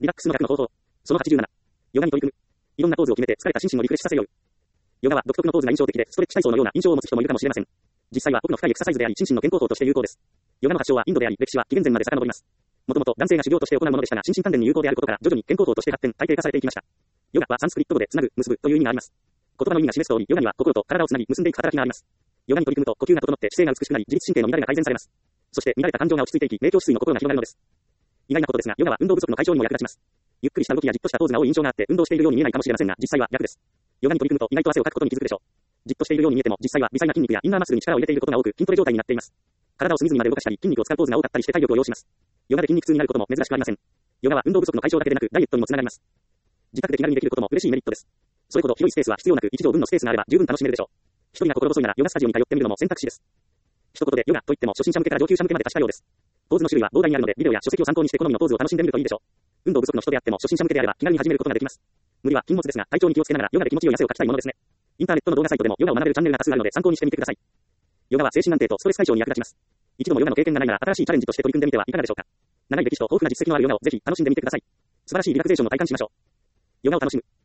リラックスの逆の方法。その87。ヨガに取り組む。いろんなポーズを決めて疲れた心身をリフレッシュさせよう。ヨガは独特のポーズが印象的で、ストレッチ体操のような印象を持つ人もいるかもしれません。実際は奥の深いエクササイズであり、心身の健康法として有効です。ヨガの発祥はインドであり、歴史は紀元前まで遡ります。もともと男性が修行として行うものでしたが、心身鍛錬に有効であることから、徐々に健康法として発展、体系化されていきました。ヨガはサンスクリット語でつなぐ、結ぶという意味があります。言葉の意味が示す通り、ヨガには心と体をつなぎ、結んでいく働きがあります。ヨガに取り組むと、呼吸が整って姿勢が美しくなり、自律神経の乱れが改善されます。そして、乱れた感情が落ち着いていき、明鏡止水の心が広がるのです。意外なことですが、ヨガは運動不足の解消にも役立ちます。ゆっくりした動きやじっとしたポーズが多い印象があって、運動しているように見えないかもしれませんが、実際は逆です。ヨガに取り組むと、意外と汗をかくことに気づくでしょう。じっとしているように見えても、実際は微細な筋肉やインナーマッスルに力を入れていることが多く、筋トレ状態になっています。体を隅々まで動かしたり、筋肉を使うポーズが多かったりして体力を要します。ヨガで筋肉痛になることも珍しくありません。ヨガは運動不足の解消だけでなく、ダイエットにもつながります。自宅で気軽にできることも嬉しいメリットです。それほど広いスペースは必要なく、1畳分のスペースがあれば十分楽しめるでしょう。一人が心細いならヨガスタジオに通ってみるのも選択肢です。一言でヨガといっても初心者向けから上級者向けまで達したようです。ポーズの種類は膨大にあるので、ビデオや書籍を参考にして好みのポーズを楽しんでみるといいでしょう。運動不足の人であっても初心者向けであれば気軽に始めることができます。無理は禁物ですが、体調に気をつけながらヨガで気持ちよい汗をかきたいものですね。インターネットの動画サイトでもヨガを学べるチャンネルが多数あるので参考にしてみてください。ヨガは精神安定とストレス解消に役立ちます。一度もヨガの経験がないなら新しいチャレンジとして取り組んでみてはいかがでしょうか。長い歴史と豊富な実績のあるヨガをぜひ楽しんでみてください。素晴らしいリラクゼーションを体感しましょう。ヨガを楽しむ。